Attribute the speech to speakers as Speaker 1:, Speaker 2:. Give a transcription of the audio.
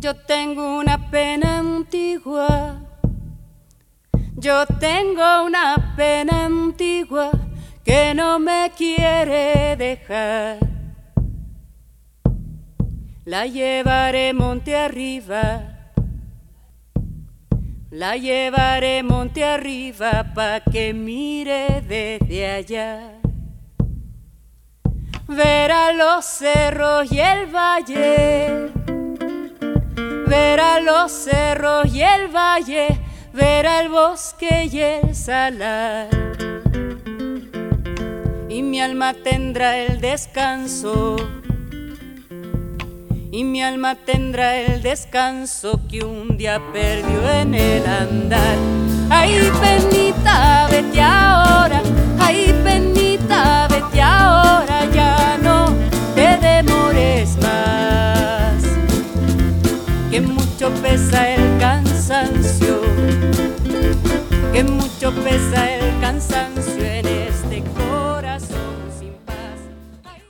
Speaker 1: Yo tengo una pena antigua, yo tengo una pena antigua que no me quiere dejar. La llevaré monte arriba, la llevaré monte arriba pa' que mire desde allá. Verá los cerros y el valle, verá los cerros y el valle, verá el bosque y el salar. Y mi alma tendrá el descanso, y mi alma tendrá el descanso que un día perdió en el andar. Ay, penita, vete ahora, ay, penita, vete ahora, ya no te demores más, que mucho pesa